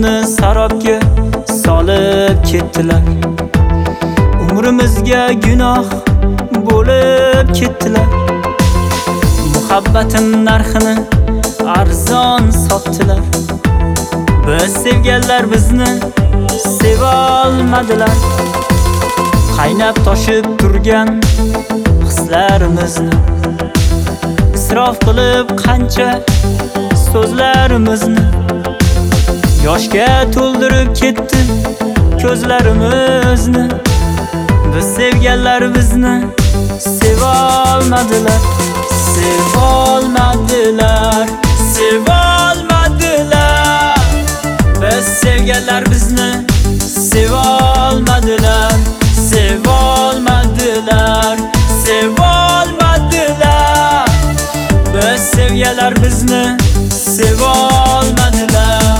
umrimizni sarobga solib ketdilar. Umrimizga gunoh bo'lib ketdilar. Muhabbatim narxini arzon sotdilar. Biz sevganlar bizni seva olmadilar. Qaynab toshib turgan hislarimizni isrof qilib qancha so'zlarimizni yoshga to'ldirib ketdi ko'zlarimizni. Biz sevganlar bizni seva olmadilar. Seva olmadilar. Seva olmadilar. Biz sevganlar bizni seva olmadilar. Seva olmadilar. Seva olmadilar. Biz sevganlar bizni seva olmadilar.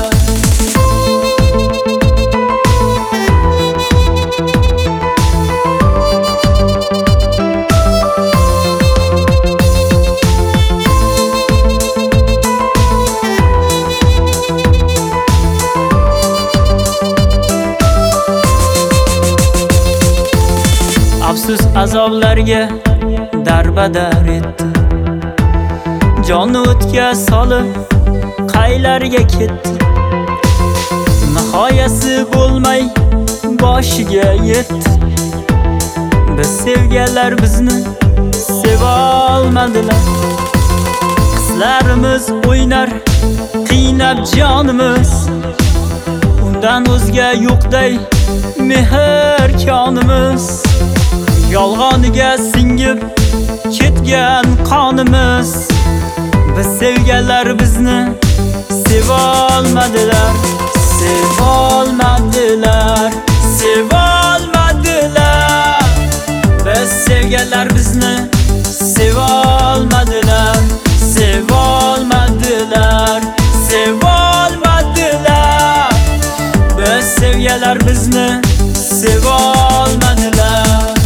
Afsus azoblarga darbadar etdi. Jonni o'tga solib qaylarga ketdi. Nihoyasi bo'lmay boshiga yetdi. Biz sevganlar bizni seva olmadilar. Qizlarimiz o'ynar qiynab jonimiz. Undan o'zga yo'qday mehr konimiz. Yolg'oniga singib ketgan qonimiz. Biz sevganlar bizni seva olmadilar. Seva olmadilar. Seva olmadilar. Biz sevganlar bizni seva olmadilar. Seva olmadilar. Seva olmadilar. Biz sevganlar bizni seva olmadilar.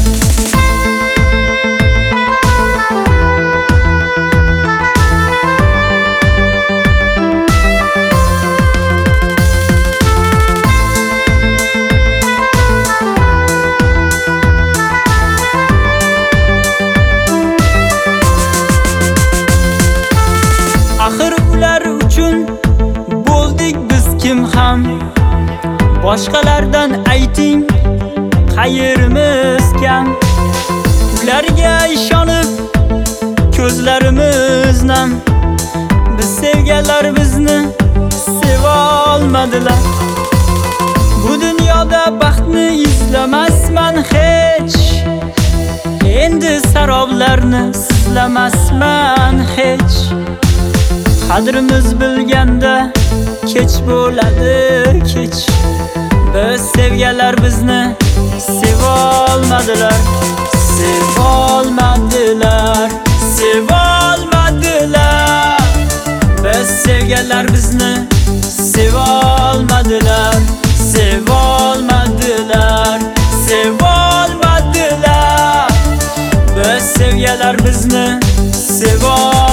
Axir ular uchun bo'ldik biz kim ham. Boshqalardan ayting qayerimiz kam. Ularga ishonib ko'zlarimiz nam. Biz sevganlar bizni seva olmadilar. Bu dunyoda baxtni izlamasman hech. Endi saroblarni sizlamasman hech. Qadrimiz bilganda kech bo'ladi kech. Biz sevganlar bizni seva olmadilar. Seva olmadilar. Seva olmadilar. Biz sevganlar bizni seva olmadilar. Seva olmadilar. Seva olmadilar. Biz sevganlar bizni seva